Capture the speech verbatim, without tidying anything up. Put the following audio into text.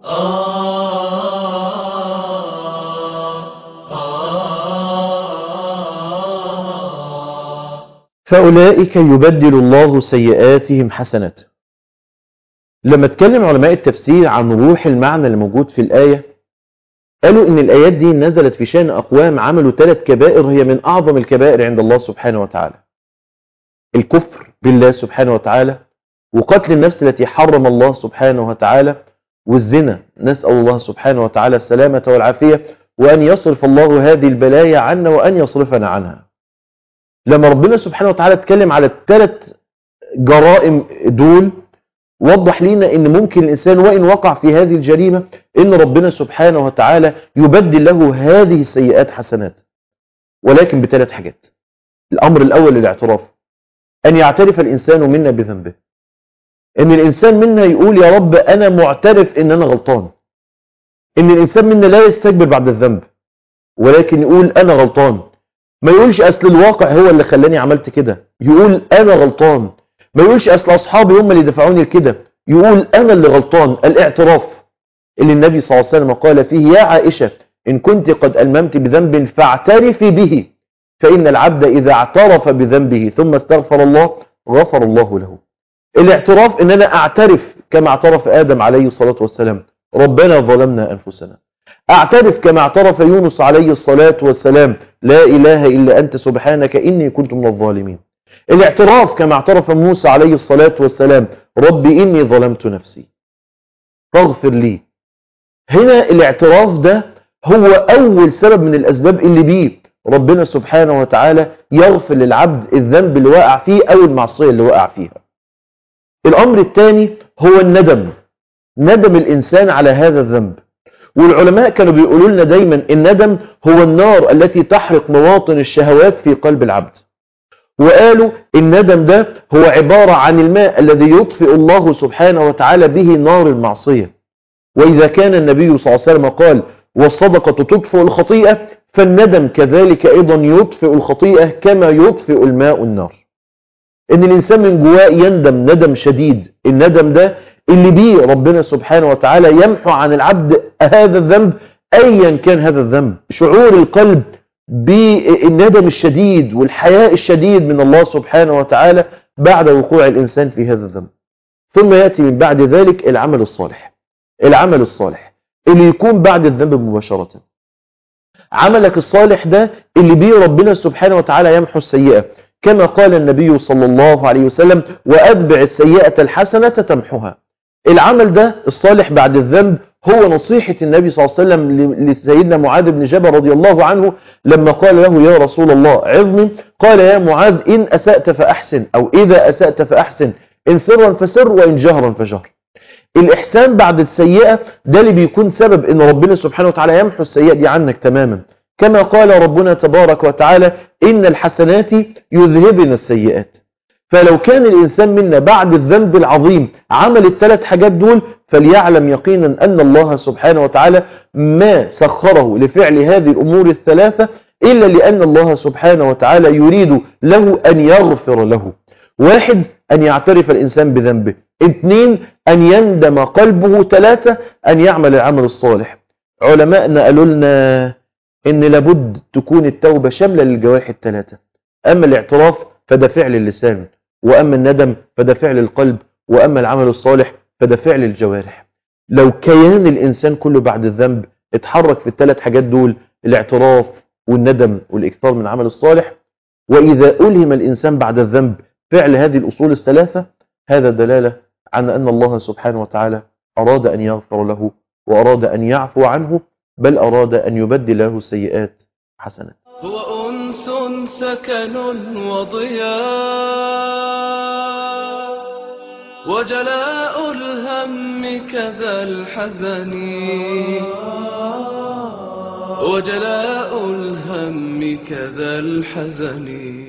فأولئك يبدل الله سيئاتهم حسنات. لما اتكلم علماء التفسير عن روح المعنى اللي موجود في الآية، قالوا إن الآيات دي نزلت في شأن أقوام عملوا ثلاث كبائر هي من أعظم الكبائر عند الله سبحانه وتعالى: الكفر بالله سبحانه وتعالى، وقتل النفس التي حرم الله سبحانه وتعالى، والزنا، نسأل الله سبحانه وتعالى السلامة والعافية، وأن يصرف الله هذه البلايا عنا وأن يصرفنا عنها. لما ربنا سبحانه وتعالى اتكلم على الثلاث جرائم دول، وضح لنا ان ممكن الانسان وان وقع في هذه الجريمة ان ربنا سبحانه وتعالى يبدل له هذه السيئات حسنات، ولكن بثلاث حاجات. الامر الاول الاعتراف، ان يعترف الانسان منا بذنبه، ان الانسان منا يقول يا رب انا معترف ان انا غلطان. ان الانسان منا لا يستكبر بعد الذنب، ولكن يقول انا غلطان. ما يقولش اصل الواقع هو اللي خلاني عملت كده، يقول انا غلطان. ما يقولش اصل اصحابي هم اللي دفعوني لكده، يقول انا اللي غلطان. الاعتراف اللي النبي صلى الله عليه وسلم قال فيه: يا عائشة ان كنت قد الممت بذنب فاعترفي به، فان العبد اذا اعترف بذنبه ثم استغفر الله غفر الله له. الاعتراف ان انا اعترف كما اعترف ادم عليه الصلاة والسلام: ربنا ظلمنا انفسنا. اعترف كما اعترف يونس عليه الصلاة والسلام: لا اله الا انت سبحانك اني كنت من الظالمين. الاعتراف كما اعترف موسى عليه الصلاة والسلام: ربي إني ظلمت نفسي فاغفر لي. هنا الاعتراف ده هو أول سبب من الأسباب اللي بيه ربنا سبحانه وتعالى يغفر للعبد الذنب اللي وقع فيه أو المعصية اللي وقع فيها. الأمر الثاني هو الندم، ندم الإنسان على هذا الذنب. والعلماء كانوا بيقولوا لنا دايما الندم هو النار التي تحرق مواطن الشهوات في قلب العبد. وقالوا الندم ده هو عبارة عن الماء الذي يطفئ الله سبحانه وتعالى به نار المعصية. وإذا كان النبي صلى الله عليه وسلم قال: والصدقة تطفئ الخطيئة، فالندم كذلك أيضا يطفئ الخطيئة كما يطفئ الماء النار. إن الإنسان من جواه يندم ندم شديد، الندم ده اللي بيه ربنا سبحانه وتعالى يمحو عن العبد هذا الذنب أيا كان هذا الذنب. شعور القلب بالندم الشديد والحياء الشديد من الله سبحانه وتعالى بعد وقوع الإنسان في هذا الذنب. ثم يأتي من بعد ذلك العمل الصالح، العمل الصالح اللي يكون بعد الذنب مباشرة. عملك الصالح ده اللي بيه ربنا سبحانه وتعالى يمحو السيئة، كما قال النبي صلى الله عليه وسلم: وأتبع السيئة الحسنة تمحها. العمل ده الصالح بعد الذنب هو نصيحة النبي صلى الله عليه وسلم لسيدنا معاذ بن جبل رضي الله عنه لما قال له: يا رسول الله عظني. قال: يا معاذ إن أسأت فأحسن، أو إذا أسأت فأحسن، إن سرا فسر وإن جهرا فجهر. الإحسان بعد السيئة ده اللي بيكون سبب إن ربنا سبحانه وتعالى يمحو السيئة دي عنك تماما، كما قال ربنا تبارك وتعالى: إن الحسنات يذهبن السيئات. فلو كان الإنسان منا بعد الذنب العظيم عمل الثلاث حاجات دول، فليعلم يقينا أن الله سبحانه وتعالى ما سخره لفعل هذه الأمور الثلاثة إلا لأن الله سبحانه وتعالى يريد له أن يغفر له. واحد، أن يعترف الإنسان بذنبه. اثنين، أن يندم قلبه. ثلاثة، أن يعمل العمل الصالح. علماءنا قالوا لنا إن لابد تكون التوبة شاملة للجوارح الثلاثة. أما الاعتراف فده فعل اللسان، وأما الندم فده فعل القلب، وأما العمل الصالح فده فعل الجوارح. لو كيان الإنسان كله بعد الذنب اتحرك في الثلاث حاجات دول، الاعتراف والندم والإكثار من العمل الصالح، وإذا ألهم الإنسان بعد الذنب فعل هذه الأصول الثلاثة، هذا دلالة على أن الله سبحانه وتعالى أراد أن يغفر له وأراد أن يعفو عنه، بل أراد أن يبدل له السيئات حسنات. هو أنس سكن وضياء وجلاء الهم كذا الحزن، وجلاء الهم كذا الحزن.